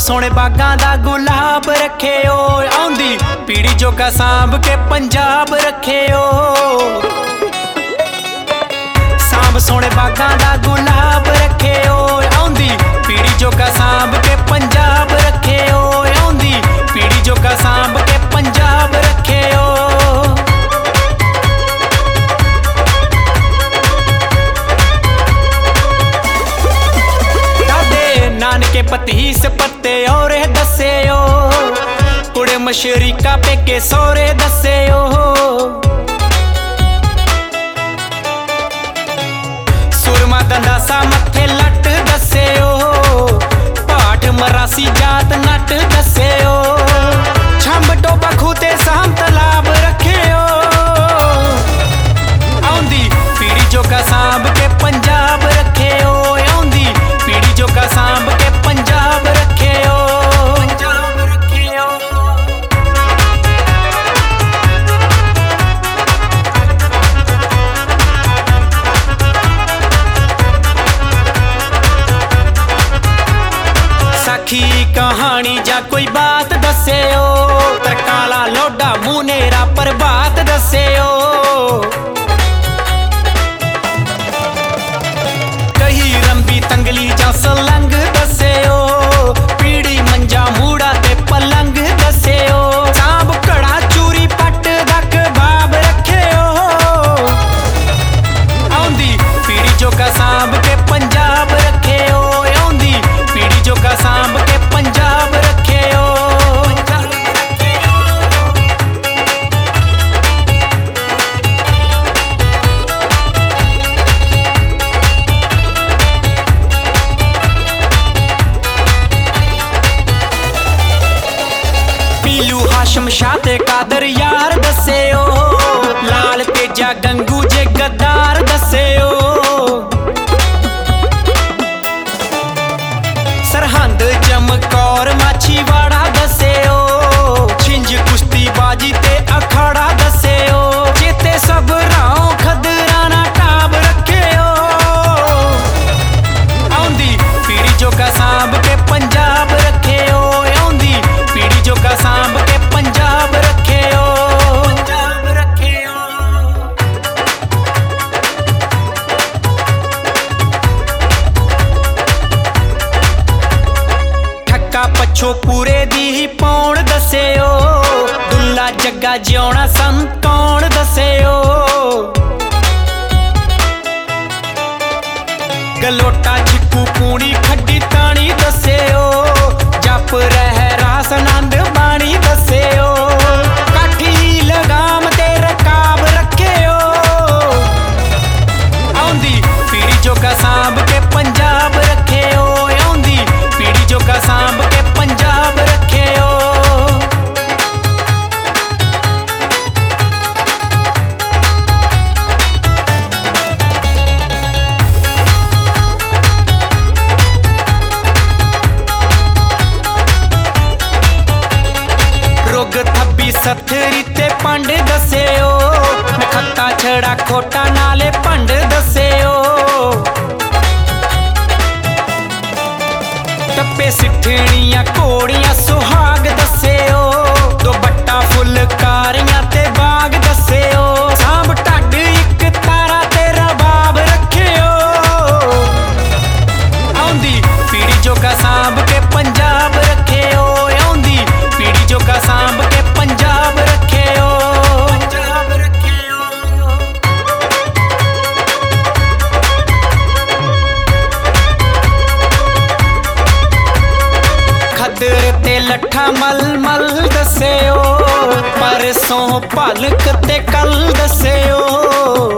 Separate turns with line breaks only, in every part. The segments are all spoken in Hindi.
सोने बागां दा गुलाब रखे ओ आउंदी पीड़ी जोगा सांभ के पंजाब रखे ओ। सांभ सोने बागां दा गुलाब रखे ओ आउंदी पीड़ी जोगा सांभ के पंजाब रखे ओ आउंदी पीड़ी जोगा सांभ के पंजाब रखे ओ। नानके पतीस पत्ते और दसे ओ कुड़े मशरिका पेके सौरे दसे ओ। सुरमा दंदासा मथे लट दसे ओ पाठ मरासी जात नट दसे ओ। छंब टोबा खूते साम तलाब रखे ओ आउंदी पीड़ी जोगा सांभ के पंजाब रखे ओ आउंदी पीड़ी जोगा सांभ के पंजाब रखे ओ। पंजाब रखे ओ। साखी कहानी जा कोई बात दसे ओ तरकाला लोडा मुनेरा पर बात दसे ओ। कही रंबी तंगली जा सलंग दसे ओ पीड़ी मंजा मूड़ा ते पलंग दसे ओ। सांभ कड़ा चूरी पट दक बाब रखे ओ आउंदी पीड़ी जोगा सांभ के पंजाब रखे ओ आउंदी पीड़ी जोगा सांभ के पंजाब रखे ओ। पीलू हाशम शाह ते कादर यार दसे ओ लाल तेजा गंगू जे गद्दार दसे ओ। सरहंद चमकौर माछीवाड़ा दसे ओ छिंज कुश्ती बाजी ते अखाड़ा दसे ओ। चेते सब राव खदराना टाब रखे ओ आउंदी पीड़ी जोगा सांभ के पंजाब रखे ओ आउंदी पीड़ी जोगा सांभ के पंजाब रखे ओ। पंजाब रखे ओ। ठक्का पछो पूरे दी ही पौण दसे ओ दुल्ला जग्गा जिउणा संत कौन दसे ओ। गलोटा छिक्कू पूणी खड्डी ताणी दसे ओ जप रह रास नंद बाणी दसे ओ। काठी लगाम ते रकाब रखे ओ आउंदी पीड़ी जोगा सांभ के पंजाब रखे ओ आउंदी पीड़ी जोगा सांभ के पंजाब रखे ओ। रोग थब्बी सथरी ते पंड दसे ओ खत्ता छड़ा खोटा नाले पंड दसे ओ। टप्पे सिठणियां कोड़ियां सुहाग दसे ओ दो बट्टा फुलकारियां ते बाग दसे ओ। सांभ ढड्ड इक तारा ते रबाब रखे ओ आउंदी पीड़ी जोगा सांभ के पंजाब रखे ओ आउंदी पीड़ी जोगा सांभ के पंजाब रखे ओ। पंजाब रखे ओ। खदर ते लट्ठा मल मल दसे ओ परसों पालक ते कल दसे ओ।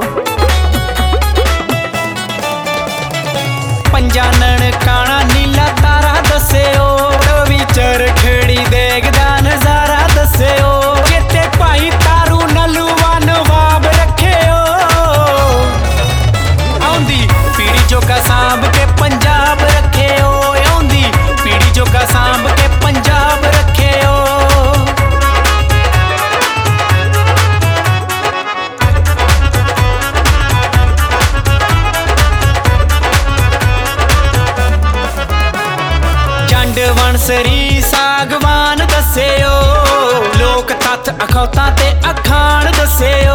पंजानन काना नीला तारा दसे ओ रवि चरखड़ी देखदा नजारा दसे ओ। चेते भाई तारू नलूआ नवाब रखे ओ आउंदी पीड़ी जोगा सांभ के पंजाब रखे ओ आउंदी पीड़ी जोगा सांभ के पंजाब रखे ओ। मुसरी सागवान दस्सिओ लोक तत्थ अखौतां ते अखाण दस्सिओ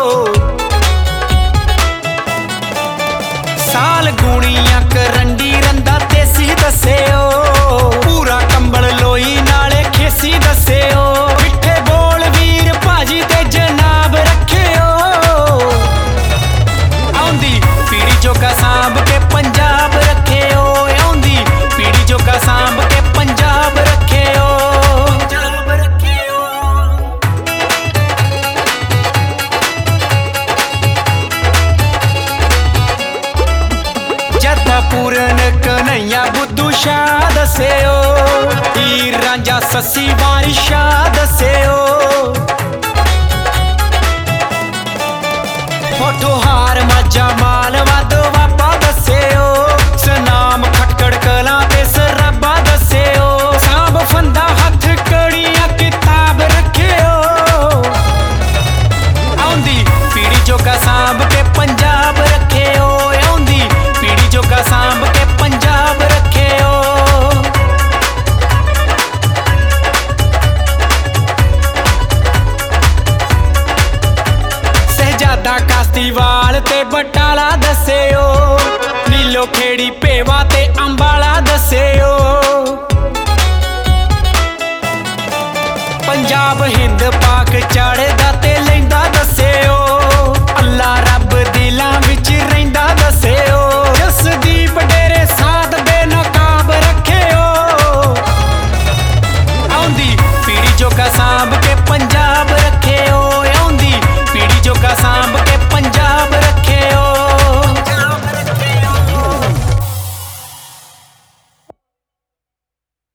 साल गुणियां करंडी रंदा देसी दस्सिओ पूरा कंबल लोई नाले खेसी दस्सिओ मिठे बोल वीर भाजी ते जनाब रखिओ आउंदी पीड़ी जोगा सांभ के पंजाब रखिओ आउंदी पीड़ी जोगा सांभ के पंजाब रखिओ जदा पूरन कन्हैया बुद्धू शाह दस्सिओ हीर रांझा सस्सी वारी शाह दस्सिओ फोटो हार माझा मालवा दोवापा दस्सिओ सनाम खटकड़ कलां ते सराबा दस्सिओ सांभ फंदा हथ कड़ियां किताब रखिओ आउंदी पीड़ी जोगा सांभ के पंजाब रखिओ आउंदी पीड़ी जोगा सांभ के पंजाब रखिओ शहजादा कास्तीवाल ते बटाला दस्सिओ नीलो खेड़ी भेवा ते अंबाला दस्सिओ